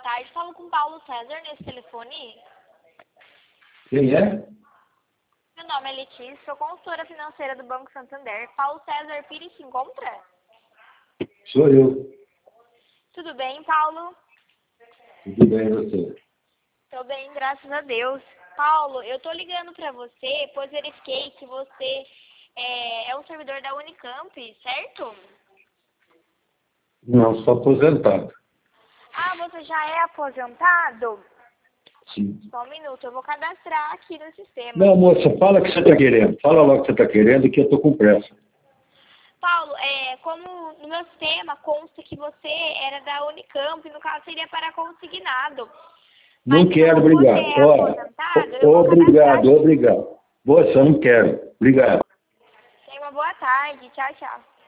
tarde. Falo com Paulo César nesse telefone. Quem é? Meu nome é Letícia, sou consultora financeira do Banco Santander. Paulo César Pires se encontra? Sou eu. Tudo bem, Paulo? Tudo bem, você? Tô bem, graças a Deus. Paulo, eu tô ligando pra você, pois verifiquei que você é um servidor da Unicamp, certo? Não, sou aposentado. Ah, você já é aposentado? Sim. Só um minuto, eu vou cadastrar aqui no sistema. Não, moça, fala o que você está querendo. Fala logo o que você está querendo, que eu estou com pressa. Paulo, como no meu sistema consta que você era da Unicamp, no caso seria para consignado. Não Mas quero, como obrigado. você é aposentado, eu vou cadastrar Obrigado, aqui. obrigado. Moça, eu não quero. Obrigado. Tenha uma boa tarde. Tchau, tchau.